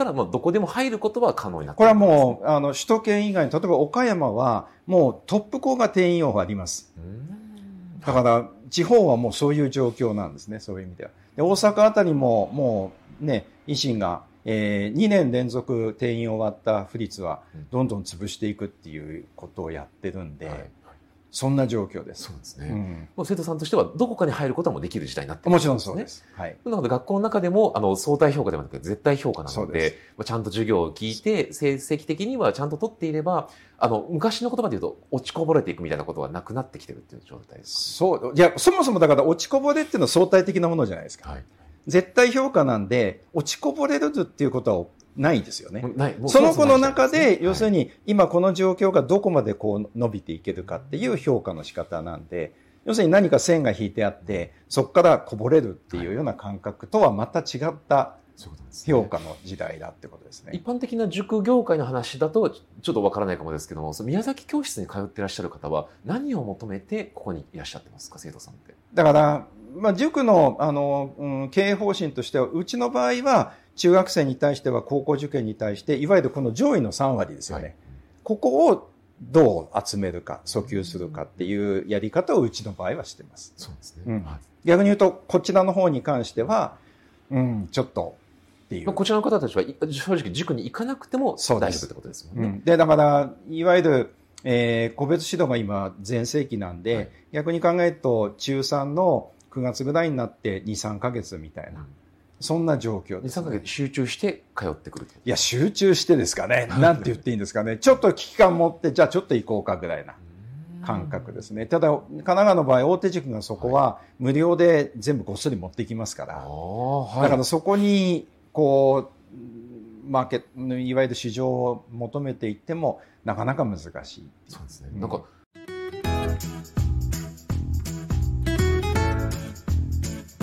ただどこでも入ることは可能になってこれはいるんですね。 もう、首都圏以外に、例えば岡山は、もうトップ校が定員要があります。だから、地方はもうそういう状況なんですね、そういう意味では。で、大阪あたりも、もうね、維新が、2年連続定員終わった府立は、どんどん潰していくっていうことをやってるんで、 はい、 そんな状況です。 そうですね。もう生徒さんとしてはどこかに入ることはもうできる時代になってもちろんそうです。はい。 なので学校の中でも相対評価ではなくて絶対評価なので、ちゃんと授業を聞いて成績的にはちゃんと取っていれば、昔の言葉で言うと落ちこぼれていくみたいなことはなくなってきてるっていう状態ですか？ そう。いや、そもそもだから落ちこぼれっていうのは相対的なものじゃないですか。はい、絶対評価なんで、落ちこぼれるっていうことはないですよね。その子の中で、要するに、今この状況がどこまでこう伸びていけるかっていう評価の仕方なんで、要するに何か線が引いてあって、そこからこぼれるっていうような感覚とはまた違った評価の時代だってことですね。 一般的な塾業界の話だと、ちょっとわからないかもですけども、宮崎教室に通っていらっしゃる方は、何を求めてここにいらっしゃってますか、生徒さんって。 だから、塾の、経営方針としては、うちの場合は、中学生に対しては高校受験に対して、いわゆるこの上位の3割ですよね。はい、ここをどう集めるか、訴求するかっていうやり方をうちの場合はしてます。 そうですね。 逆に言うと、こちらの方に関しては、ちょっとっていう。 こちらの方たちは正直塾に行かなくても大丈夫ってことですもんね。 で、だから、いわゆる、個別指導が今全盛期なんで、はい、逆に考えると、中3の9月ぐらいになって2、3ヶ月みたいな。そんな状況です、ね。2、3ヶ月集中して通ってくる。 いや、集中してですかね。なんて言っていいんですかね。ちょっと危機感持って、じゃあちょっと行こうかぐらいな感覚ですね。ただ、神奈川の場合、大手塾がそこは無料で全部ごっそり持っていきますから。はい、だからそこに、こう、いわゆる市場を求めていっても、なかなか難しい。 そうですね。なんか